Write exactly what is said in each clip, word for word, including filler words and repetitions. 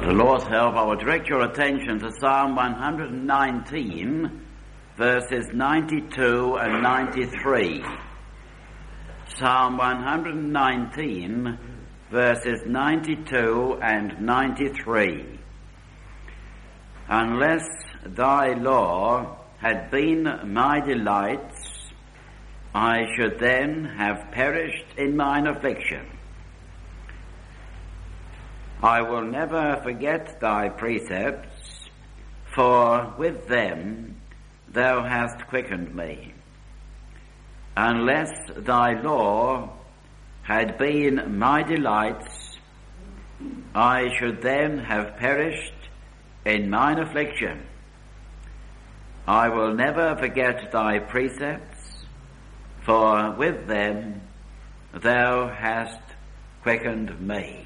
With the Lord's help, I will direct your attention to Psalm one hundred nineteen, verses ninety-two and ninety-three. Psalm one hundred nineteen, verses ninety-two and ninety-three. Unless thy law had been my delights, I should then have perished in mine affliction. I will never forget thy precepts, for with them thou hast quickened me. Unless thy law had been my delights, I should then have perished in mine affliction. I will never forget thy precepts, for with them thou hast quickened me.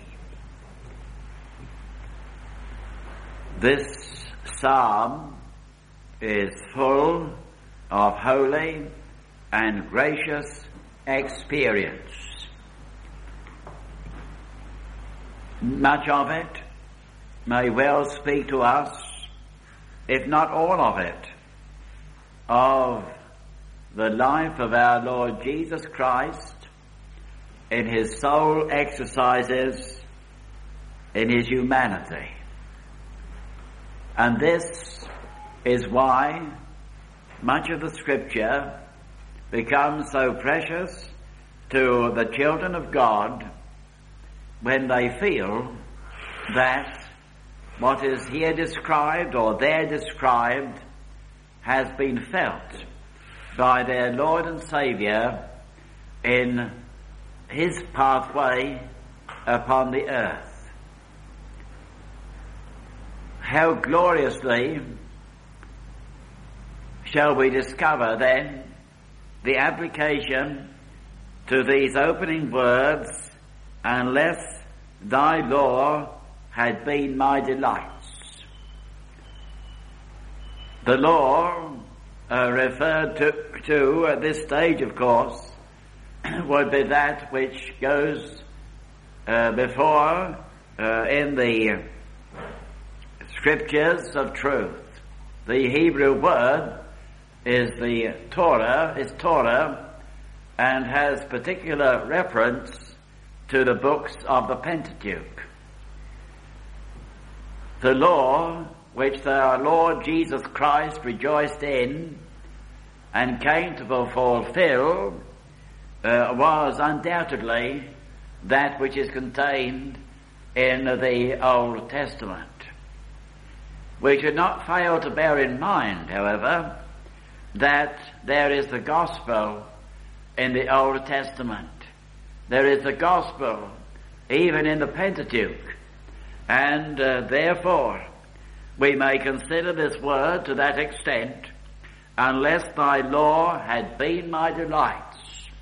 This psalm is full of holy and gracious experience. Much of it may well speak to us, if not all of it, of the life of our Lord Jesus Christ in his soul exercises in his humanity. And this is why much of the Scripture becomes so precious to the children of God when they feel that what is here described or there described has been felt by their Lord and Saviour in his pathway upon the earth. How gloriously shall we discover then the application to these opening words, unless thy law had been my delights. The law uh, referred to, to at this stage, of course, would be that which goes uh, before uh, in the Scriptures of truth. The Hebrew word is the Torah, is Torah, and has particular reference to the books of the Pentateuch. The law which our Lord Jesus Christ rejoiced in and came to fulfill uh, was undoubtedly that which is contained in the Old Testament. We should not fail to bear in mind, however, that there is the gospel in the Old Testament. There is the gospel even in the Pentateuch. And uh, therefore, we may consider this word to that extent, unless thy law had been my delights.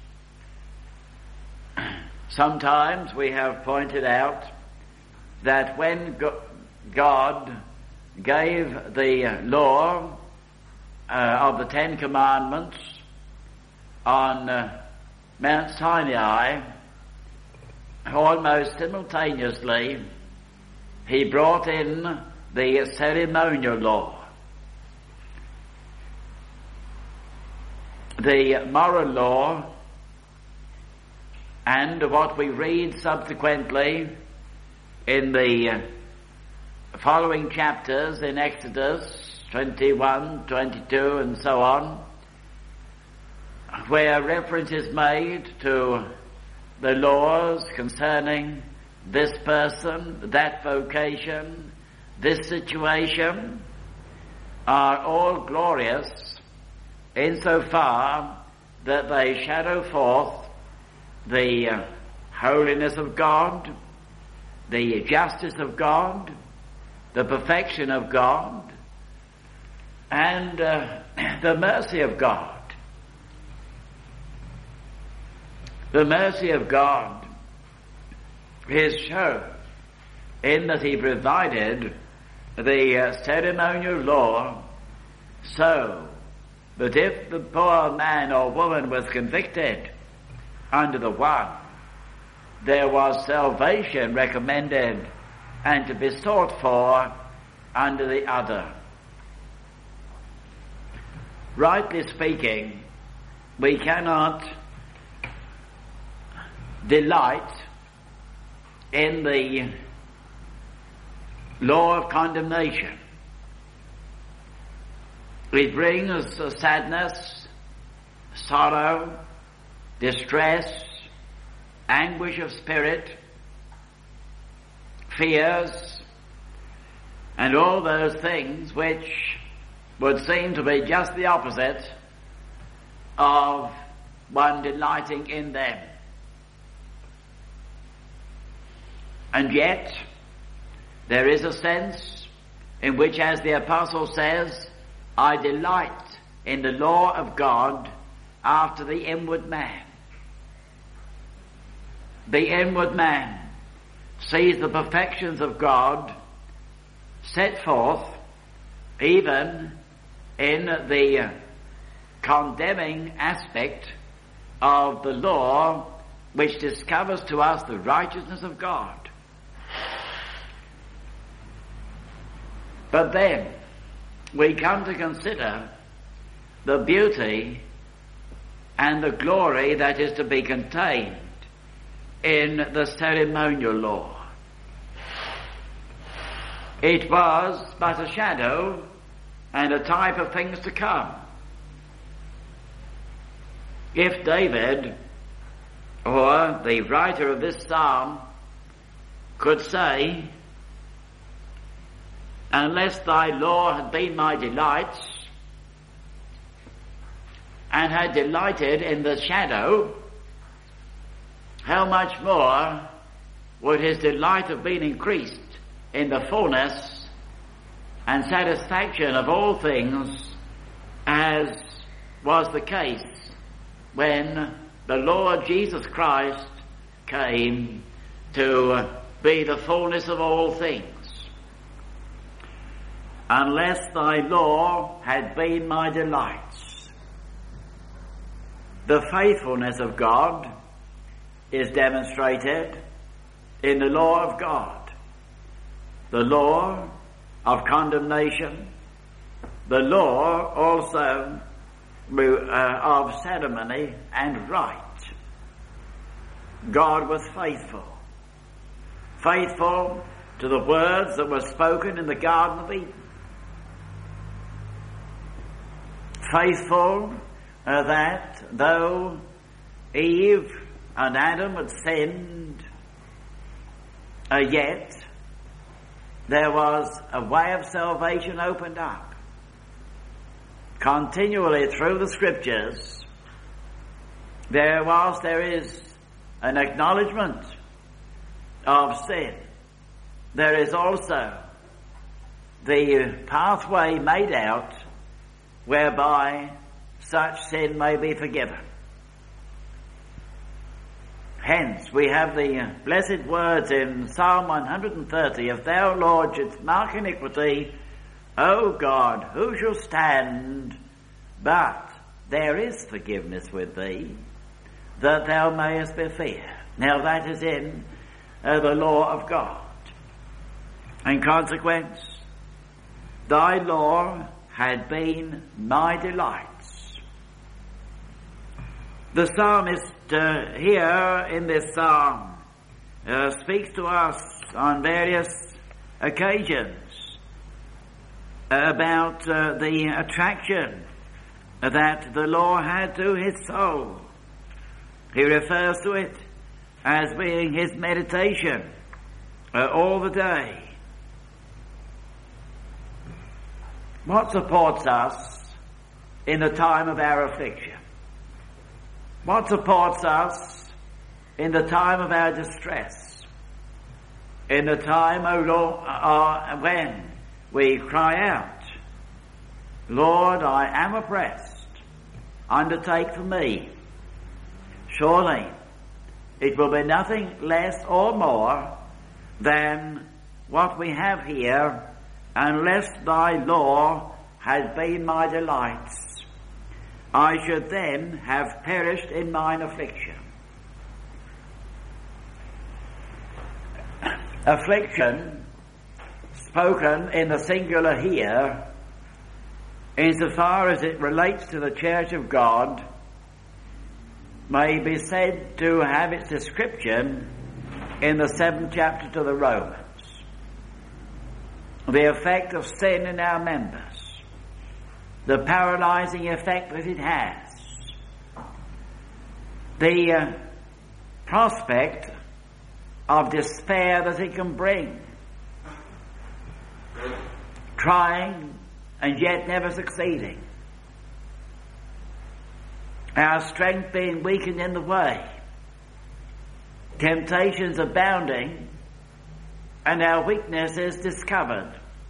Sometimes we have pointed out that when go- God gave the law uh, of the Ten Commandments on uh, Mount Sinai, almost simultaneously he brought in the ceremonial law. The moral law, and what we read subsequently in the following chapters in Exodus twenty-one, twenty-two and so on, where reference is made to the laws concerning this person, that vocation, this situation, are all glorious insofar that they shadow forth the uh, holiness of God, the justice of God, the perfection of God, and uh, the mercy of God. The mercy of God is shown in that he provided the uh, ceremonial law so that if the poor man or woman was convicted under the one, there was salvation recommended and to be sought for under the other. Rightly speaking, we cannot delight in the law of condemnation. It brings sadness, sorrow, distress, anguish of spirit, fears, and all those things which would seem to be just the opposite of one delighting in them. And yet, there is a sense in which, as the Apostle says, I delight in the law of God after the inward man. The inward man sees the perfections of God set forth even in the condemning aspect of the law, which discovers to us the righteousness of God. But then we come to consider the beauty and the glory that is to be contained in the ceremonial law. It was but a shadow and a type of things to come. If David, or the writer of this psalm, could say, unless thy law had been my delights, and had delighted in the shadow, how much more would his delight have been increased in the fullness and satisfaction of all things, as was the case when the Lord Jesus Christ came to be the fullness of all things. Unless thy law had been my delights. The faithfulness of God is demonstrated in the law of God, the law of condemnation, the law also uh, of ceremony and rite. God was faithful, faithful to the words that were spoken in the Garden of Eden, faithful uh, that though Eve and Adam had sinned, uh, yet there was a way of salvation opened up. Continually through the Scriptures, there was, there is an acknowledgement of sin. There is also the pathway made out whereby such sin may be forgiven. Hence, we have the blessed words in Psalm one hundred thirty, if thou, Lord, shouldst mark iniquity, O God, who shall stand? But there is forgiveness with thee, that thou mayest be feared. Now that is in uh, the law of God. In consequence, thy law had been my delights. The psalmist uh, here in this psalm uh, speaks to us on various occasions about uh, the attraction that the law had to his soul. He refers to it as being his meditation uh, all the day. What supports us in the time of our affliction? What supports us in the time of our distress? In the time, O Lord, uh, when we cry out, Lord, I am oppressed, undertake for me. Surely it will be nothing less or more than what we have here, unless thy law had been my delights. I should then have perished in mine affliction. Affliction spoken in the singular here, insofar as it relates to the Church of God, may be said to have its description in the seventh chapter to the Romans. The effect of sin in our members, the paralyzing effect that it has, the uh, prospect of despair that it can bring, trying and yet never succeeding, our strength being weakened in the way, temptations abounding, and our weakness is discovered.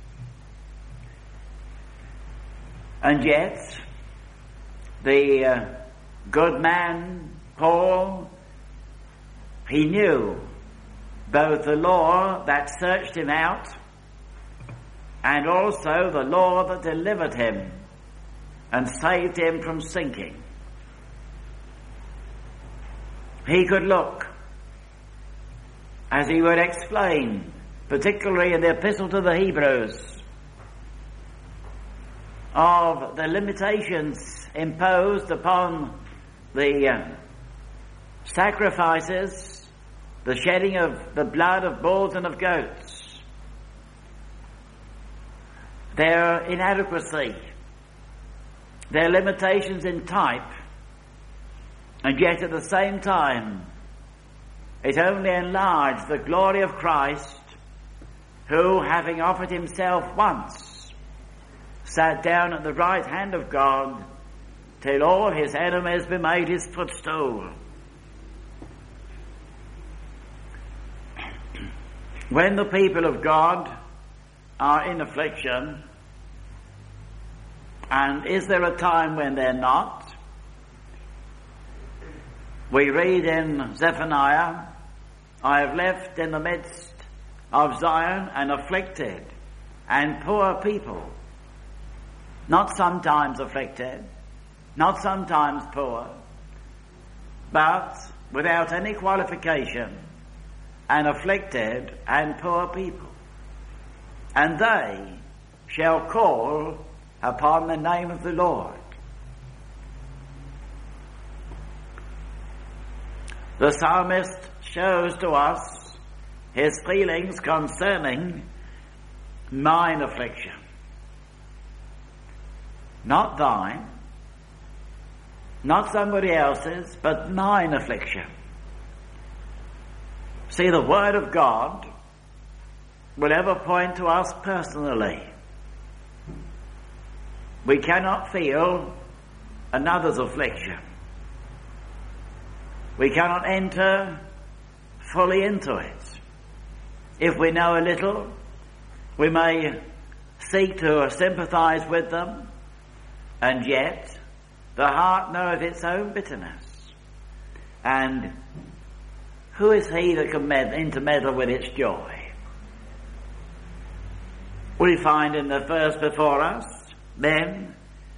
And yet, the uh, good man, Paul, he knew both the law that searched him out and also the law that delivered him and saved him from sinking. He could look, as he would explain, particularly in the Epistle to the Hebrews, of the limitations imposed upon the uh, sacrifices, the shedding of the blood of bulls and of goats, their inadequacy, their limitations in type, and yet at the same time it only enlarged the glory of Christ, who, having offered himself once, sat down at the right hand of God till all his enemies be made his footstool. When the people of God are in affliction, and is there a time when they're not? We read in Zephaniah, I have left in the midst of Zion an afflicted and poor people, not sometimes afflicted, not sometimes poor, but without any qualification, an afflicted and poor people. And they shall call upon the name of the Lord. The psalmist shows to us his feelings concerning mine affliction. Not thine, not somebody else's, but mine affliction. See, the Word of God will ever point to us personally. We cannot feel another's affliction. We cannot enter fully into it. If we know a little, we may seek to sympathize with them, and yet the heart knoweth its own bitterness. And who is he that can med- intermeddle with its joy? We find in the verse before us, then,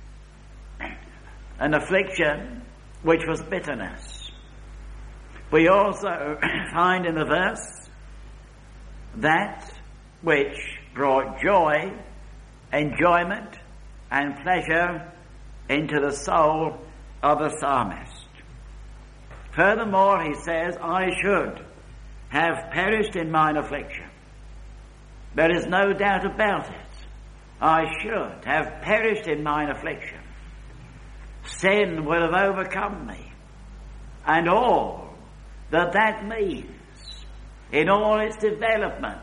an affliction which was bitterness. We also find in the verse that which brought joy, enjoyment, and pleasure into the soul of the psalmist. Furthermore, he says, I should have perished in mine affliction. There is no doubt about it. I should have perished in mine affliction. Sin would have overcome me, and all that that means in all its development: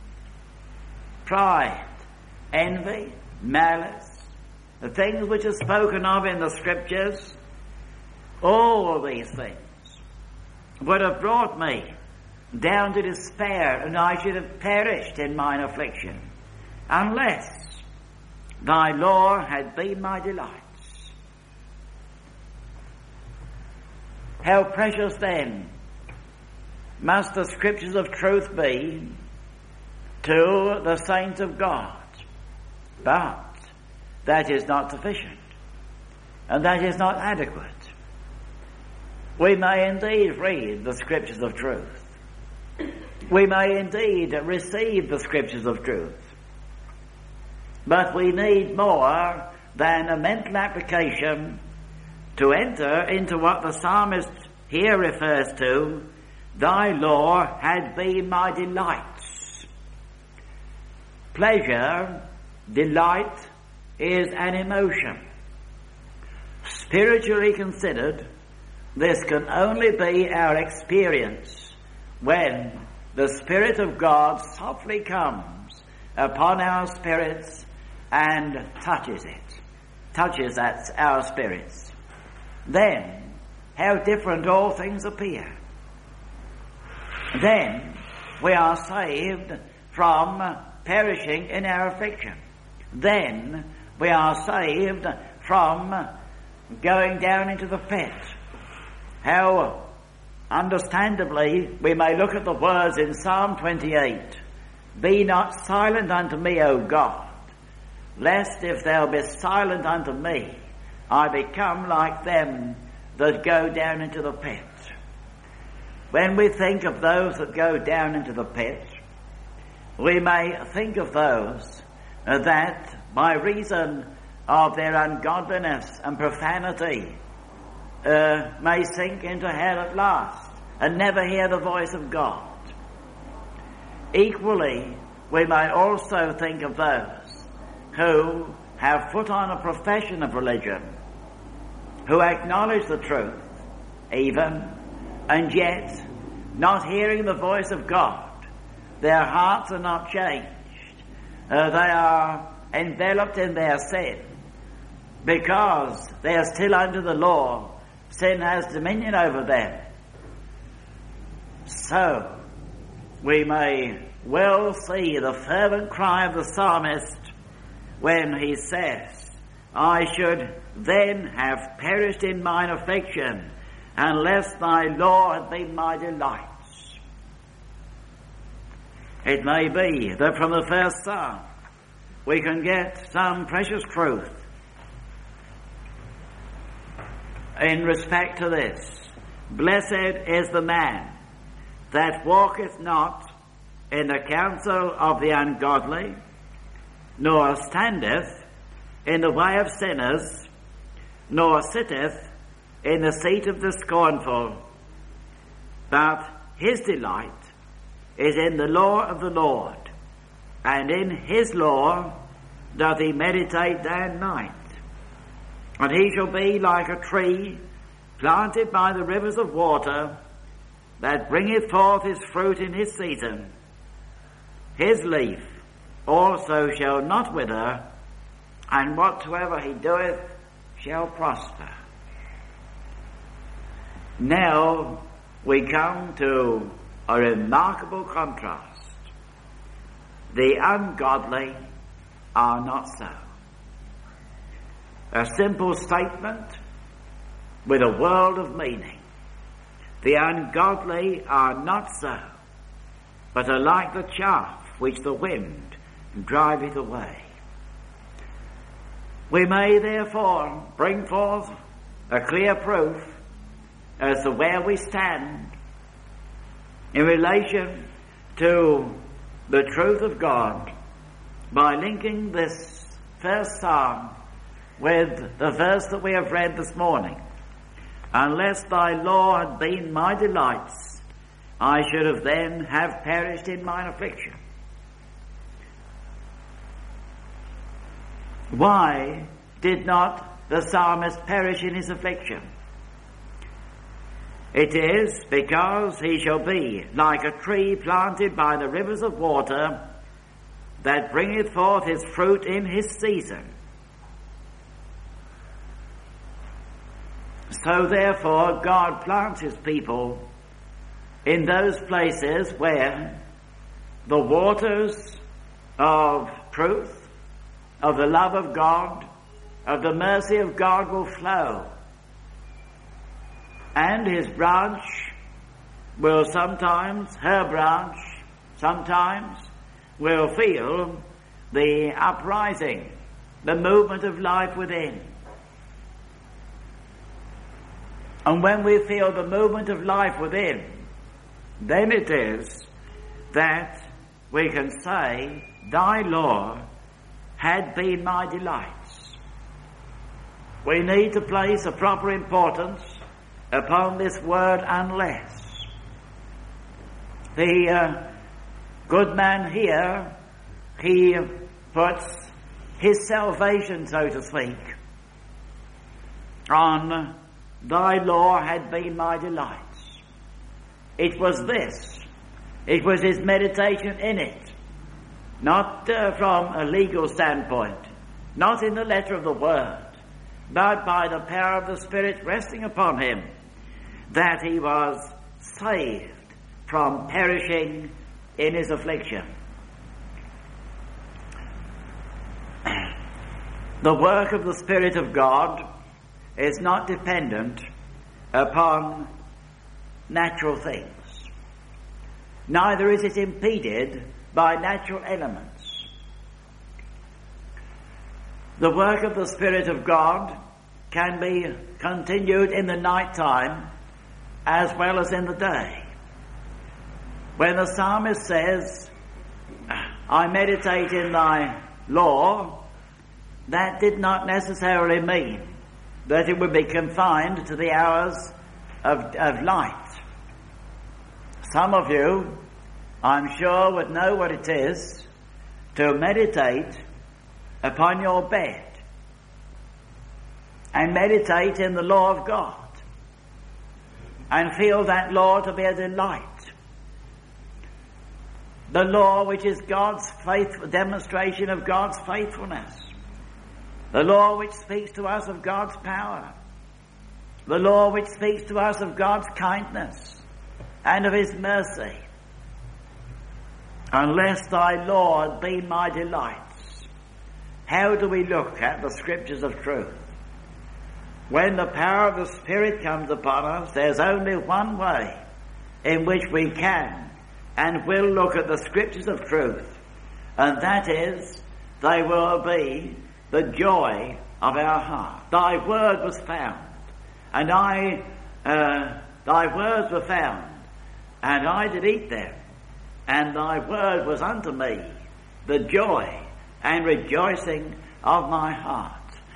pride, envy, malice, the things which are spoken of in the Scriptures, all these things would have brought me down to despair, and I should have perished in mine affliction, unless thy law had been my delights. How precious then must the Scriptures of truth be to the saints of God. But that is not sufficient, and that is not adequate. We may indeed read the Scriptures of truth. We may indeed receive the Scriptures of truth. But we need more than a mental application to enter into what the psalmist here refers to. Thy law had been my delights. Pleasure, delight, is an emotion. Spiritually considered, this can only be our experience when the Spirit of God softly comes upon our spirits and touches it, touches at our spirits. Then, how different all things appear. Then, we are saved from perishing in our affliction. Then, we are saved from going down into the pit. How understandably we may look at the words in Psalm twenty-eight. Be not silent unto me, O God, lest if thou be silent unto me, I become like them that go down into the pit. When we think of those that go down into the pit, we may think of those that by reason of their ungodliness and profanity uh, may sink into hell at last and never hear the voice of God. Equally, we may also think of those who have put on a profession of religion, who acknowledge the truth even, and yet not hearing the voice of God. Their hearts are not changed. Uh, they are enveloped in their sin. Because they are still under the law, sin has dominion over them. So, we may well see the fervent cry of the psalmist when he says, I should then have perished in mine affliction, unless thy law had been my delights. It may be that from the first psalm we can get some precious truth in respect to this. Blessed is the man that walketh not in the counsel of the ungodly, nor standeth in the way of sinners, nor sitteth in the seat of the scornful, but his delight is in the law of the Lord, and in his law doth he meditate day and night. And he shall be like a tree planted by the rivers of water, that bringeth forth his fruit in his season. His leaf also shall not wither, and whatsoever he doeth shall prosper. Now we come to a remarkable contrast. The ungodly are not so. A simple statement with a world of meaning. The ungodly are not so, but are like the chaff which the wind driveth away. We may therefore bring forth a clear proof as to where we stand in relation to the truth of God by linking this first psalm with the verse that we have read this morning. Unless thy law had been my delights, I should have then have perished in mine affliction. Why did not the psalmist perish in his affliction? It is because he shall be like a tree planted by the rivers of water, that bringeth forth his fruit in his season. So therefore God plants his people in those places where the waters of truth, of the love of God, of the mercy of God will flow. And his branch will sometimes, her branch sometimes, will feel the uprising, the movement of life within. And when we feel the movement of life within, then it is that we can say, thy law had been my delights. We need to place a proper importance upon this word unless. The uh, good man here, he puts his salvation, so to speak, on thy law had been my delights. It was this. It was his meditation in it. Not uh, from a legal standpoint, not in the letter of the word, but by the power of the Spirit resting upon him, that he was saved from perishing in his affliction. The work of the Spirit of God is not dependent upon natural things. Neither is it impeded by natural elements. The work of the Spirit of God can be continued in the night time as well as in the day. When the psalmist says, I meditate in thy law, that did not necessarily mean that it would be confined to the hours of, of light. Some of you, I'm sure, would know what it is to meditate upon your bed and meditate in the law of God and feel that law to be a delight. The law which is God's faith, demonstration of God's faithfulness. The law which speaks to us of God's power. The law which speaks to us of God's kindness and of his mercy. Unless thy law be my delights. How do we look at the scriptures of truth? When the power of the Spirit comes upon us, there's only one way in which we can and will look at the scriptures of truth, and that is, they will be the joy of our heart. Thy word was found, and I, uh, thy words were found, and I did eat them, and thy word was unto me the joy and rejoicing of my heart.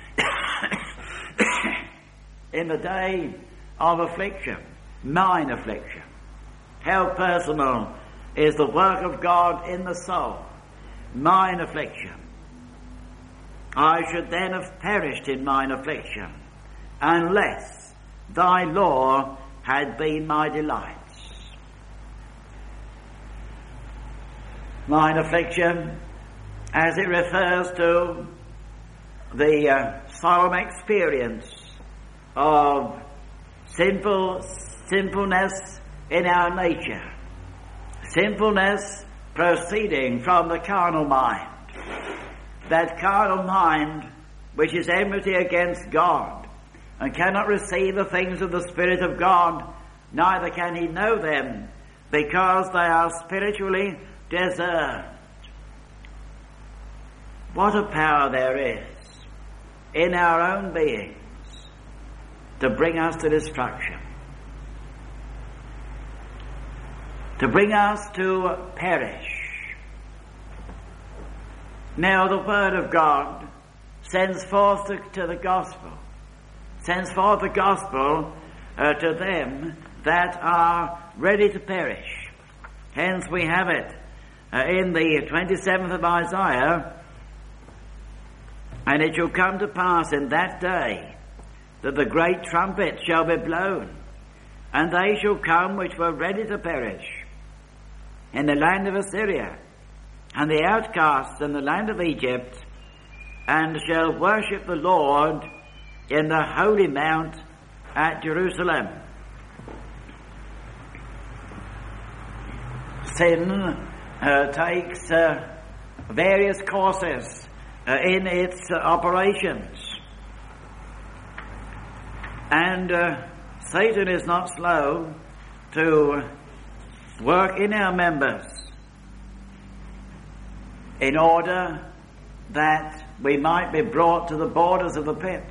In the day of affliction, mine affliction, how personal is the work of God in the soul, mine affliction. I should then have perished in mine affliction, unless thy law had been my delights. Mine affliction, as it refers to the uh, solemn experience of sinful sinfulness in our nature, sinfulness proceeding from the carnal mind, that carnal mind which is enmity against God and cannot receive the things of the Spirit of God, neither can he know them, because they are spiritually discerned. What a power there is in our own beings to bring us to destruction, to bring us to perish. Now the Word of God sends forth to, to the gospel, sends forth the gospel uh, to them that are ready to perish. Hence we have it uh, in the twenty-seventh of Isaiah, and it shall come to pass in that day that the great trumpet shall be blown, and they shall come which were ready to perish in the land of Assyria, and the outcasts in the land of Egypt, and shall worship the Lord in the holy mount at Jerusalem. Sin uh, takes uh, various courses uh, in its uh, operations. And uh, Satan is not slow to work in our members in order that we might be brought to the borders of the pit.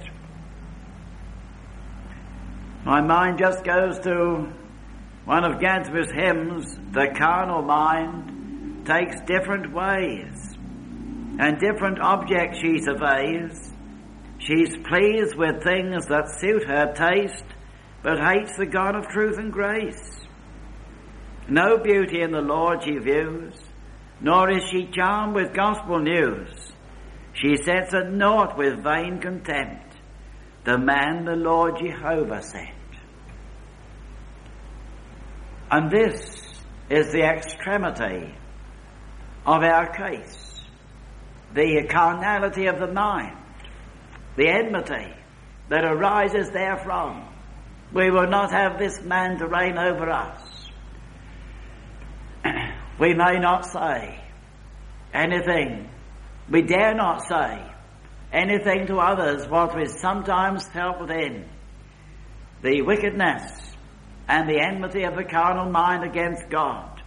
My mind just goes to one of Gadsby's hymns, the carnal mind takes different ways. and different objects she surveys. She's pleased with things that suit her taste, but hates the God of truth and grace. No beauty in the Lord she views, nor is she charmed with gospel news. She sets at naught with vain contempt the man the Lord Jehovah sent. And this is the extremity of our case, the carnality of the mind, the enmity that arises therefrom. We will not have this man to reign over us. We may not say anything, we dare not say anything to others what we sometimes felt within. The wickedness and the enmity of the carnal mind against God.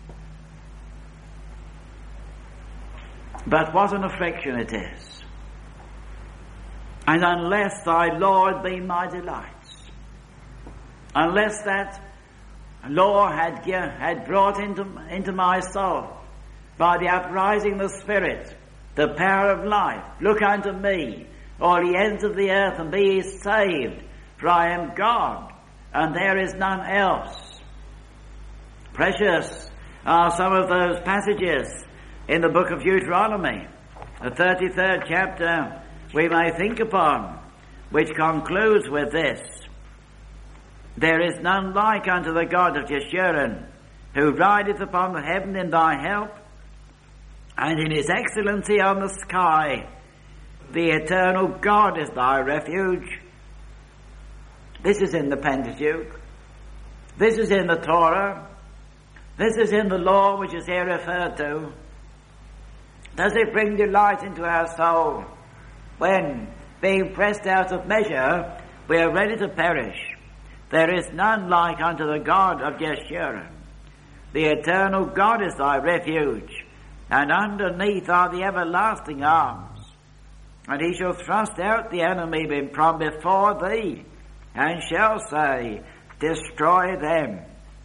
But what an affliction it is. And unless thy Lord be my delights, unless that law had, had brought into, into my soul, by the uprising of the Spirit, the power of life, look unto me, all ye ends of the earth, and be ye saved, for I am God, and there is none else. Precious are some of those passages in the book of Deuteronomy, the thirty-third chapter, we may think upon, which concludes with this: there is none like unto the God of Jeshurun, who rideth upon the heaven in thy help, and in his excellency on the sky. The eternal God is thy refuge. This is in the Pentateuch. This is in the Torah. This is in the law which is here referred to. Does it bring delight into our soul when, being pressed out of measure, we are ready to perish? There is none like unto the God of Jeshurun. The eternal God is thy refuge, and underneath are the everlasting arms. And he shall thrust out the enemy from before thee, and shall say, destroy them.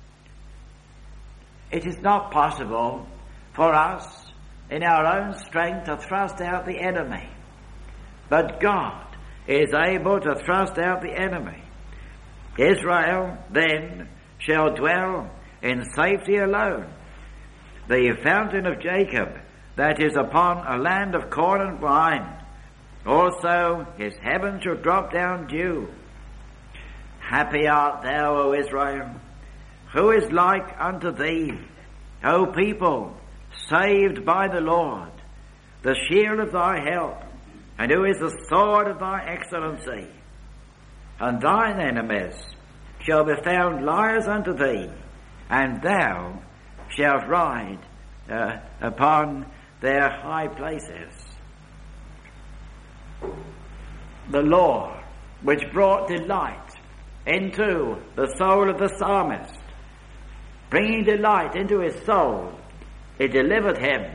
It is not possible for us in our own strength to thrust out the enemy, but God is able to thrust out the enemy. Israel then shall dwell in safety alone. The fountain of Jacob that is upon a land of corn and wine, also his heaven shall drop down dew. Happy art thou, O Israel! Who is like unto thee, O people, saved by the Lord, the shield of thy help, and who is the sword of thy excellency? And thine enemies shall be found liars unto thee, and thou shalt ride uh, upon their high places. The law which brought delight into the soul of the psalmist, bringing delight into his soul, it delivered him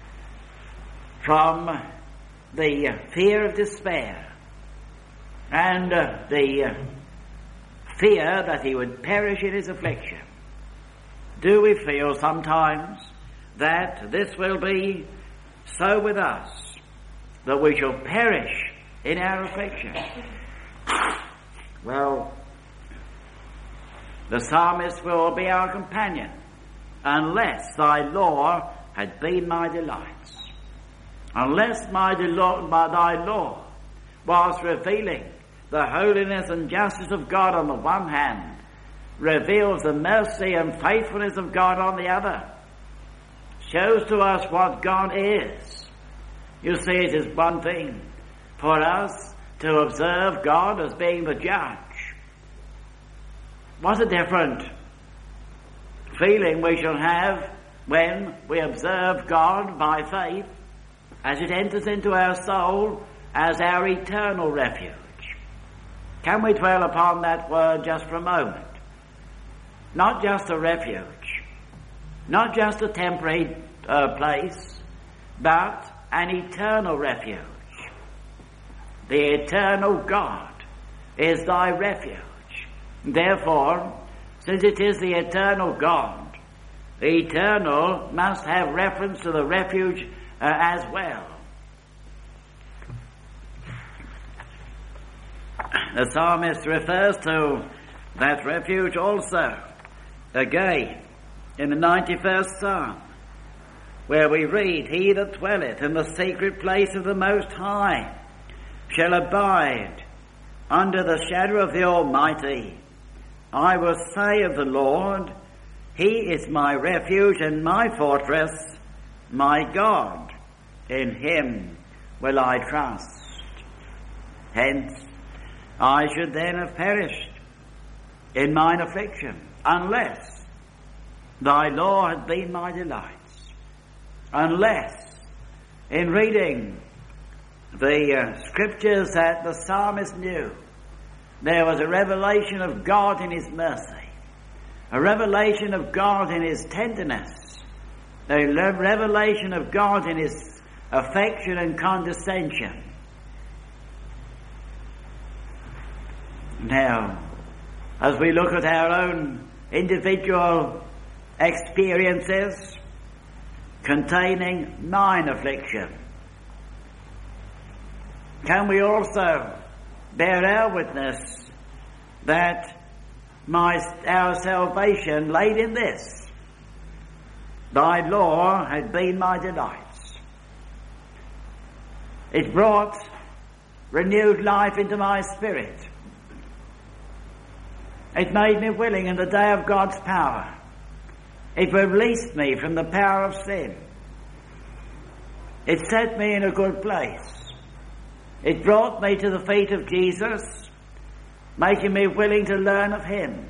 from the fear of despair and uh, the uh, fear that he would perish in his affliction. Do we feel sometimes that this will be so with us, that we shall perish in our affliction? Well, the psalmist will be our companion, unless thy law had been my delights. Unless my, delo- my thy law was revealing the holiness and justice of God on the one hand, reveals the mercy and faithfulness of God on the other, shows to us what God is. You see, it is one thing for us to observe God as being the judge. What a different feeling we shall have when we observe God by faith as it enters into our soul as our eternal refuge. Can we dwell upon that word just for a moment? Not just a refuge, not just a temporary uh, place, but an eternal refuge. The eternal God is thy refuge. Therefore, since it is the eternal God eternal must have reference to the refuge uh, as well. The psalmist refers to that refuge also again in the ninety-first Psalm, where we read, "He that dwelleth in the secret place of the Most High shall abide under the shadow of the Almighty. I will say of the Lord, He is my refuge and my fortress, my God, in Him will I trust. Hence, I should then have perished in mine affliction, unless thy law had been my delights, unless in reading the uh, scriptures that the psalmist knew, there was a revelation of God in His mercy, a revelation of God in His tenderness, a revelation of God in His affection and condescension. Now, as we look at our own individual experiences containing mine affliction, can we also bear our witness that my, our salvation laid in this: thy law had been my delights. It brought renewed life into my spirit. It made me willing in the day of God's power. It released me from the power of sin. It set me in a good place. It brought me to the feet of Jesus, making me willing to learn of Him.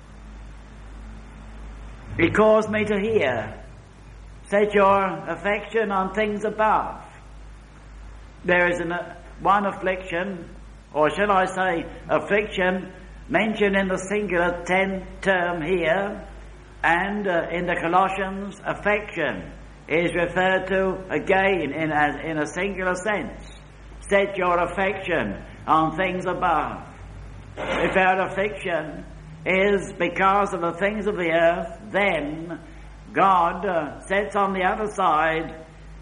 It caused me to hear, "Set your affection on things above." There is an, uh, one affliction, or shall I say affliction, mentioned in the singular ten term here, and uh, in the Colossians, affection is referred to again in a, in a singular sense. Set your affection on things above. If our affection is because of the things of the earth, then God uh, sets on the other side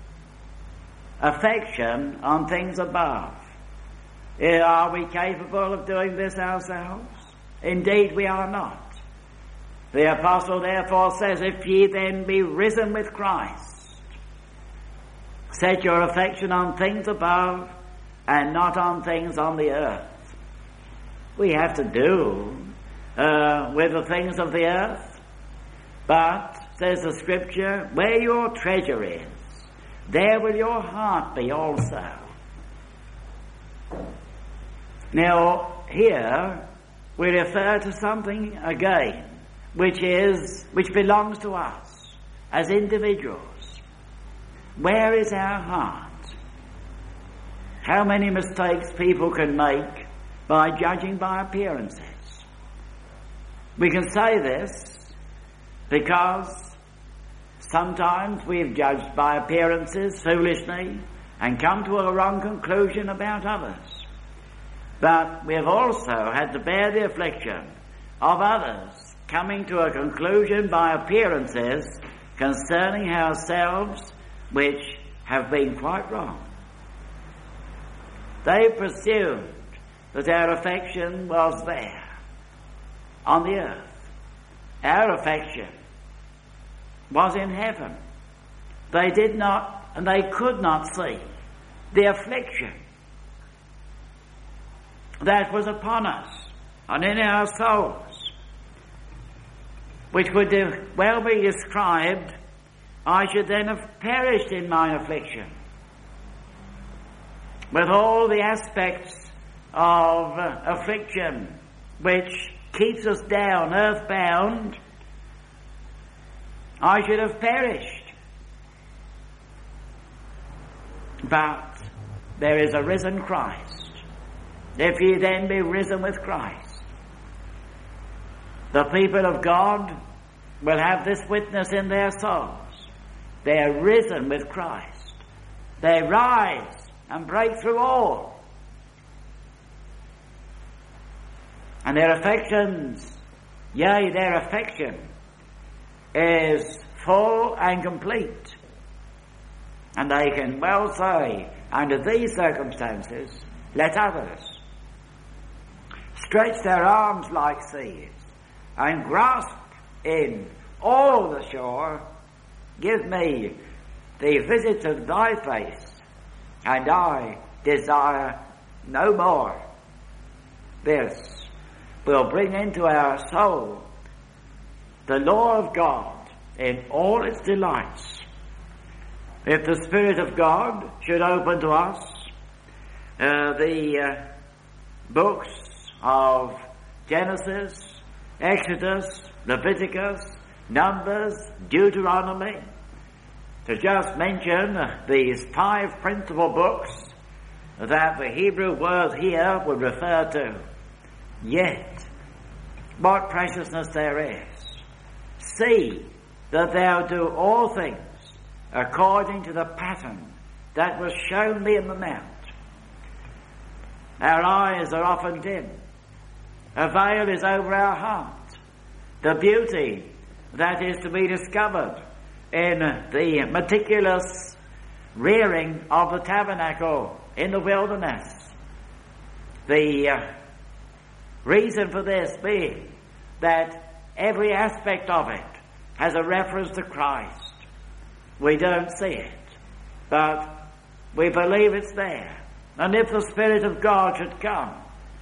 affection on things above. Are we capable of doing this ourselves? Indeed we are not. The apostle therefore says, "If ye then be risen with Christ, set your affection on things above and not on things on the earth." We have to do uh, with the things of the earth, but, says the scripture, where your treasure is, there will your heart be also. Now, here we refer to something again which is which belongs to us as individuals. Where is our heart? How many mistakes people can make by judging by appearances. We can say this because sometimes we've judged by appearances foolishly and come to a wrong conclusion about others. But we have also had to bear the affliction of others coming to a conclusion by appearances concerning ourselves which have been quite wrong. They presumed that our affection was there on the earth. Our affection was in heaven. They did not and they could not see the affliction that was upon us and in our souls, which would well be described, I should then have perished in mine affliction, with all the aspects of uh, affliction which keeps us down, earthbound. I should have perished. But there is a risen Christ. If ye then be risen with Christ, the people of God will have this witness in their souls. They are risen with Christ. They rise and break through all. And their affections, yea, their affection is full and complete. And they can well say, under these circumstances, let others stretch their arms like seas and grasp in all the shore. Give me the visit of thy face, and I desire no more. This will bring into our soul the law of God in all its delights. If the Spirit of God should open to us uh, the uh, books of Genesis, Exodus, Leviticus, Numbers, Deuteronomy, to just mention these five principal books that the Hebrew word here would refer to, yet what preciousness there is. See that thou do all things according to the pattern that was shown thee in the mount. Our eyes are often dim. A veil is over our heart. The beauty that is to be discovered in the meticulous rearing of the tabernacle in the wilderness. The uh, reason for this being that every aspect of it has a reference to Christ. We don't see it, but we believe it's there. And if the Spirit of God should come,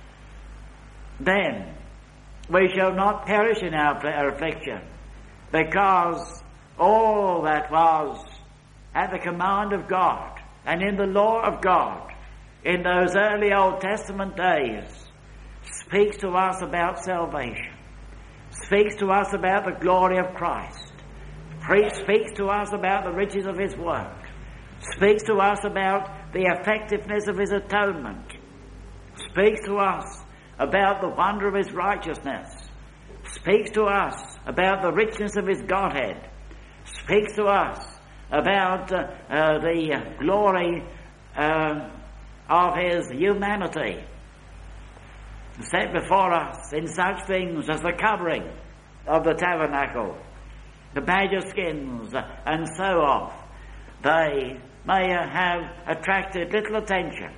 then we shall not perish in our affliction, because all that was at the command of God and in the law of God in those early Old Testament days speaks to us about salvation, speaks to us about the glory of Christ, speaks to us about the riches of his work, speaks to us about the effectiveness of his atonement, speaks to us about the wonder of his righteousness, speaks to us about the richness of his Godhead, speaks to us about uh, uh, the glory uh, of his humanity, set before us in such things as the covering of the tabernacle, the badger skins, and so on. They may have attracted little attention.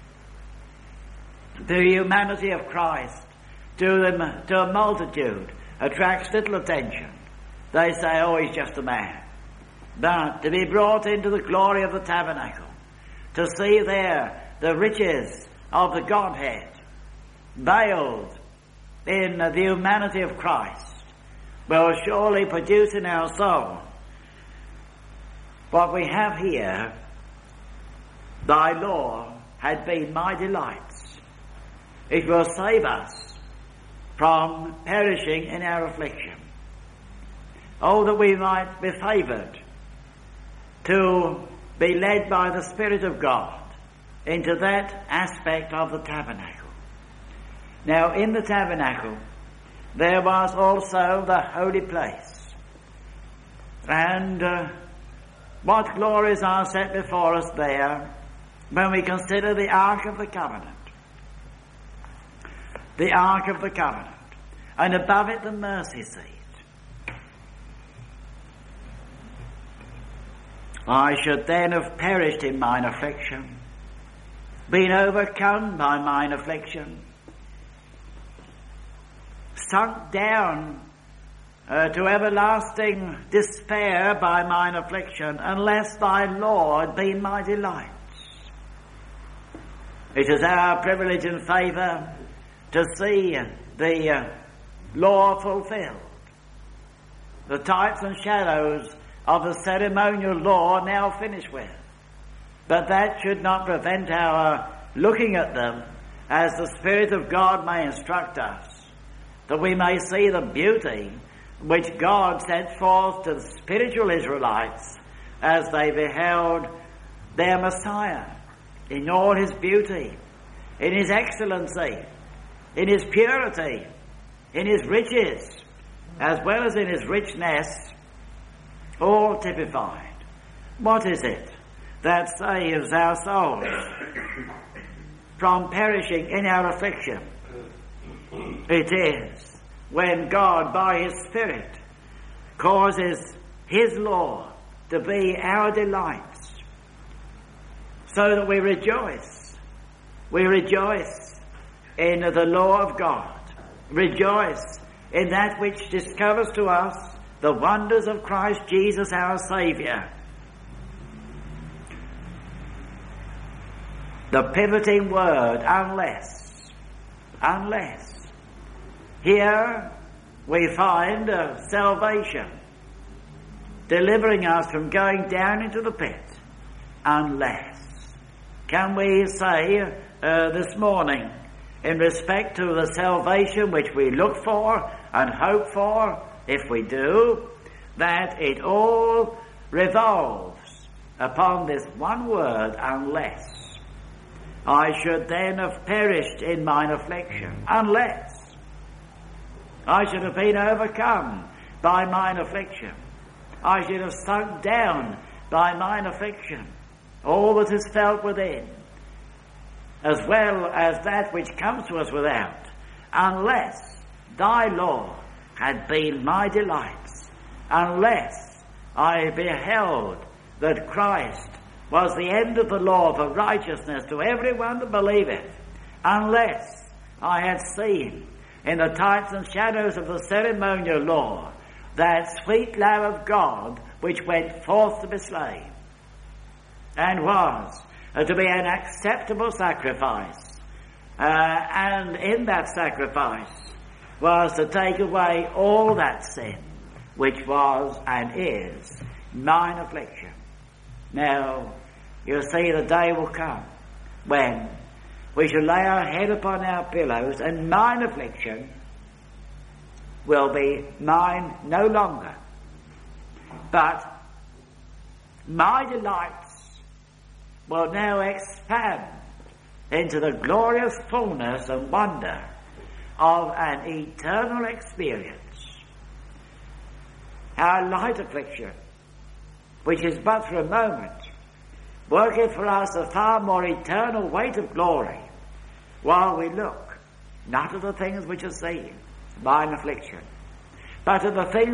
The humanity of Christ to them, to a multitude, attracts little attention. They say, oh, he's just a man. But to be brought into the glory of the tabernacle, to see there the riches of the Godhead veiled in the humanity of Christ, will surely produce in our soul what we have here. Thy law had been my delights. It will save us from perishing in our affliction. Oh, that we might be favoured to be led by the Spirit of God into that aspect of the tabernacle. Now, in the tabernacle there was also the holy place. And uh, what glories are set before us there when we consider the Ark of the Covenant. The Ark of the Covenant. And above it the mercy seat. I should then have perished in mine affliction, been overcome by mine affliction, sunk down uh, to everlasting despair by mine affliction, unless thy law had been my delights. It is our privilege and favour to see the uh, law fulfilled. The types and shadows of the ceremonial law now finished with. But that should not prevent our looking at them as the Spirit of God may instruct us, that we may see the beauty which God set forth to the spiritual Israelites as they beheld their Messiah in all his beauty, in his excellency, in his purity, in his riches, as well as in his richness, all typified. What is it that saves our souls from perishing in our affliction? It is when God by his Spirit causes his law to be our delights, so that we rejoice. We rejoice in the law of God. Rejoice in that which discovers to us the wonders of Christ Jesus our Saviour. The pivoting word, unless. Unless. Here we find uh, salvation, delivering us from going down into the pit. Unless. Can we say uh, this morning, in respect to the salvation which we look for and hope for, if we do, that it all revolves upon this one word, unless. I should then have perished in mine affliction, unless I should have been overcome by mine affliction. I should have sunk down by mine affliction, all that is felt within, as well as that which comes to us without, unless thy law had been my delights, unless I beheld that Christ was the end of the law for righteousness to everyone that believeth, unless I had seen in the types and shadows of the ceremonial law that sweet Lamb of God which went forth to be slain, and was uh, to be an acceptable sacrifice, uh, and in that sacrifice was to take away all that sin which was and is mine affliction. Now, you'll see the day will come when we shall lay our head upon our pillows and mine affliction will be mine no longer, but my delights will now expand into the glorious fullness and wonder of an eternal experience. Our light affliction, which is but for a moment, worketh for us a far more eternal weight of glory, while we look not at the things which are seen, mine affliction, but at the things